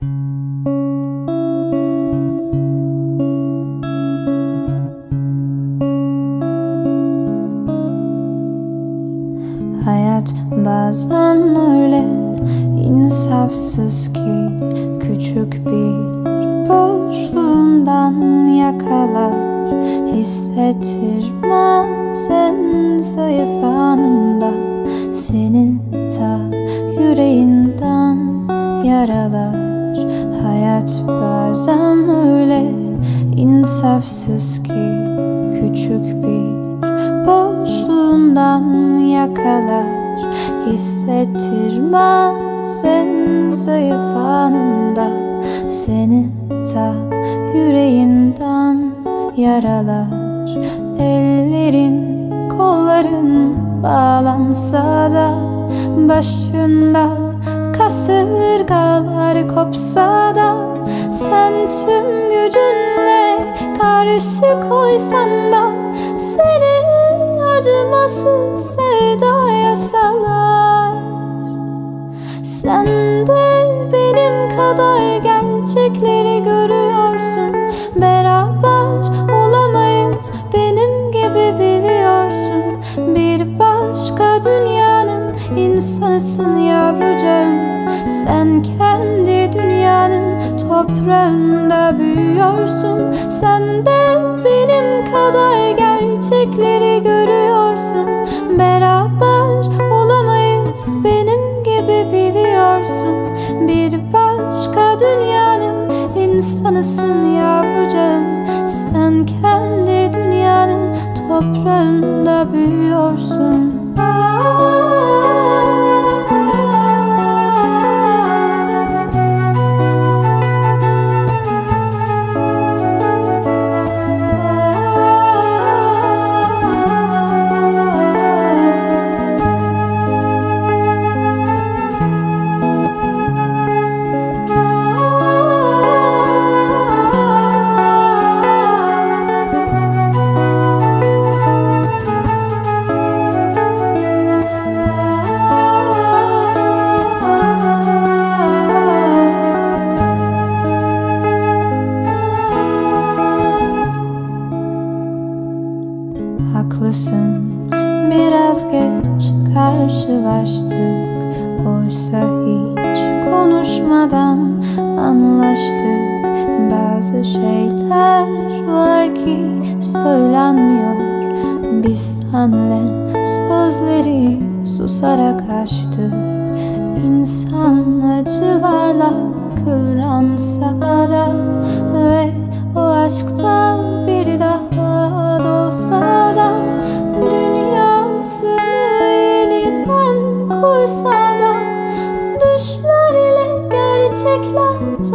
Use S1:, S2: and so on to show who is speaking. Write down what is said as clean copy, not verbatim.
S1: Hayat bazen öyle insafsız ki küçük bir boşluğundan yakalar, hissettirmez en zayıf anında, seni ta yüreğinden yaralar. Hayat bazen öyle insafsız ki küçük bir boşluğundan yakalar, hissettirmez en zayıf anında, seni ta yüreğinden yaralar. Ellerin kolların bağlansa da, başında kasırgalar kopsa da, sen tüm gücünle karşı koysan da, seni acımasız sevdaya salar. Sen de benim kadar gerçekleri görüyorsun. Beraber olamayız, benim gibi biliyorsun. Bir başka dünyanın insanısın yavrucağım. Sen kendi dünyanın toprağında büyüyorsun. Sen de benim kadar gerçekleri görüyorsun. Beraber olamayız, benim gibi biliyorsun. Bir başka dünyanın insanısın yavrucağım. Sen kendi dünyanın toprağında büyüyorsun. Haklısın, biraz geç karşılaştık. Oysa hiç konuşmadan anlaştık. Bazı şeyler var ki söylenmiyor. Biz senle sözleri susarak açtık. İnsan acılarla kıvransa da ve o aşkta bir daha doğsa da, dünyasını yeniden kursa da, düşlerle gerçekler